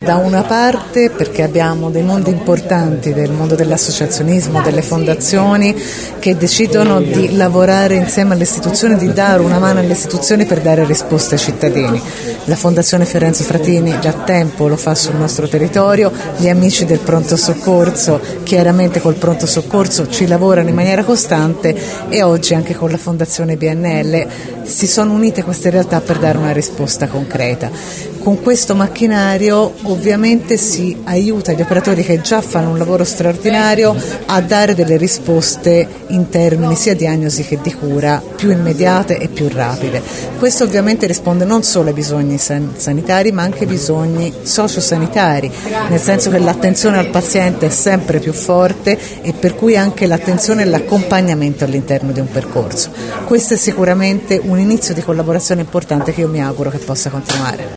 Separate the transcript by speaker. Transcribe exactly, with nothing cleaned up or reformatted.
Speaker 1: Da una parte perché abbiamo dei mondi importanti del mondo dell'associazionismo, delle fondazioni che decidono di lavorare insieme alle istituzioni, di dare una mano alle istituzioni per dare risposte ai cittadini. La Fondazione Fiorenzo Fratini da tempo lo fa sul nostro territorio, gli amici del pronto soccorso chiaramente col pronto soccorso ci lavorano in maniera costante e oggi anche con la Fondazione B N L si sono unite queste realtà per dare una risposta concreta. Con questo macchinario ovviamente si aiuta gli operatori che già fanno un lavoro straordinario a dare delle risposte in termini sia di diagnosi che di cura più immediate e più rapide. Questo ovviamente risponde non solo ai bisogni san- sanitari ma anche ai bisogni sociosanitari, nel senso che l'attenzione al paziente è sempre più forte e per cui anche l'attenzione e l'accompagnamento all'interno di un percorso. Questo è sicuramente un inizio di collaborazione importante che io mi auguro che possa continuare.